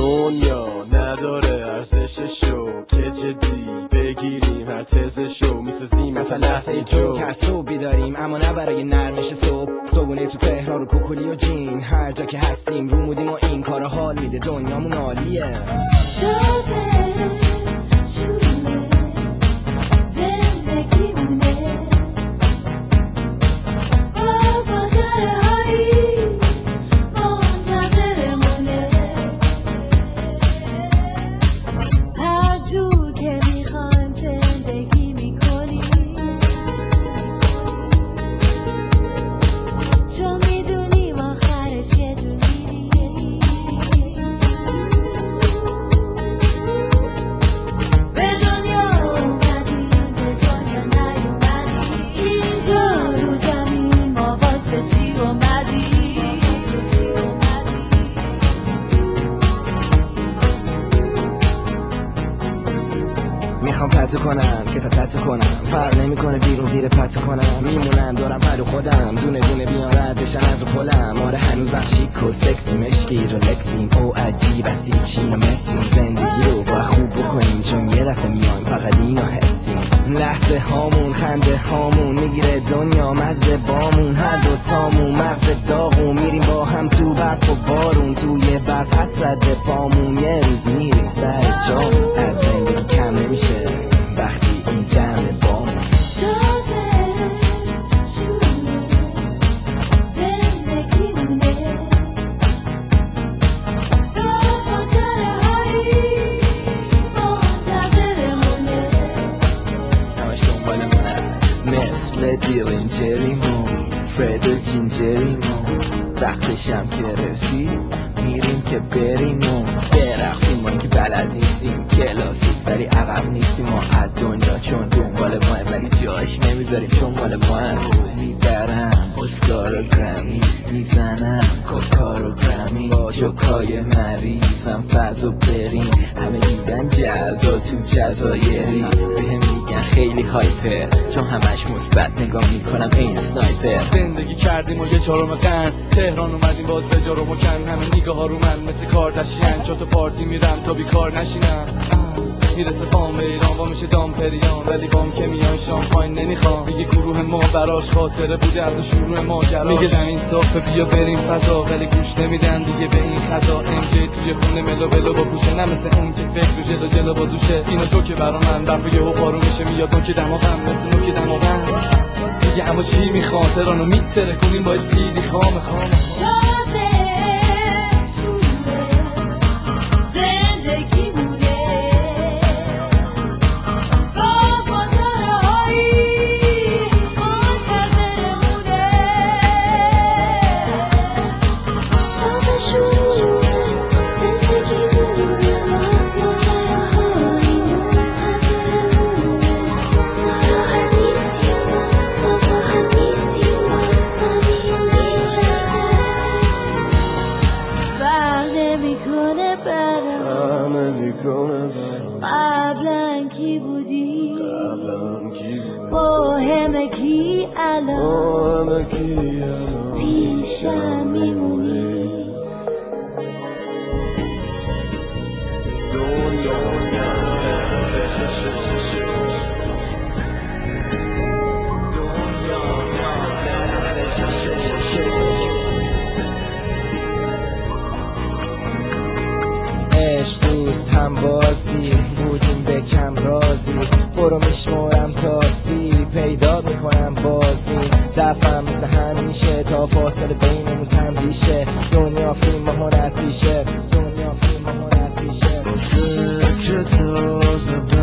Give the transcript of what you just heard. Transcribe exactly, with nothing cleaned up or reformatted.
دنیا نداره ارزششو که جدی بگیریم هر تزشو میسازیم مثل لحظه جو. هر صبح بیداریم اما نه برای نرمش صبح. صبحونه تو تهران رو کوکولی و جین، هر جا که هستیم رو مودیم و این کارا حال میده، دنیامون عالیه. میخوام پتو کنم که تا پتو کنم، فرق نمیکنه بیرون زیر پتو کنم، میمونم دارم پرو خودم، دونه دونه بیان رد بشن از و کلم. آره هنوزم شیک و سکسی مشتی رولکسیم او عجیب استی چین و مسیم، زندگی رو باید خوب بکنیم چون یه دفعه میایم فقط اینو حفظیم. لحظه هامون خنده هامون میگیره دنیا مزه بامون، هر دوتامون مغز داغون میریم با هم تو برف و بارون، توی برف حسرت پامون یه روز میریم سر جامون. از زندگی کم نمیشه وقتی این جمع بامون. مثل دیل اینجریمون فرد و جینجریمون، وقتشم که رسید میریم که بریم و برقصیم. ما که بلد نیستیم کلاسیک ولی عقب نیستیم ما از دنیا، چون دنبال ماه ولی جاش نمیذاریم چون مال ماه. میبرم اسکار و گرمی، میزنم کوکار و گرمی، با جوکای مریضم فضا بریم. همه دیدن جزا تو جزایری بهم میگن خیلی هایپر، چون همش مثبت نگاه میکنم این سنایپر. زندگی کردیم و یه چهارم قرن تهران اومدیم باز به جا رو مکن، همه نگاه ها رو من مثل کاردشین، چون تو پارتی میرم تا بیکار نشینم. میرسه فام به ایران با میشه دامپریان، ولی بام که میان شامپاین نمیخوام. میگه گروه ما براش خاطره بوده از شروع ماجرا، میگه زمین صافه بیا بریم فضا، ولی گوش نمیدن دیگه به این خضا. امجی توی خونه ملو بلو با پوشه، نه مثل اون که فکر رو جلو جلو بازوشه. اینا جو که برا من برف یهو پارو میشه، میاد نوک دماغم مثل نوک دماغم. میگه اما چی میخوام تهرانو میتره کنیم با سیدی خام خام قبلا کی بودی با همه کی الان پیشم میمونی. عشق دوست هم بازی بودیم به کم رازی، برو میشمارم تا سی پیدا میکنم بازی. دفعم مثل همیشه تا فاصله بینمون تنبیشه، دنیا فیلم هنر پیشه، دنیا فیلم هنر پیشه. فکر تازه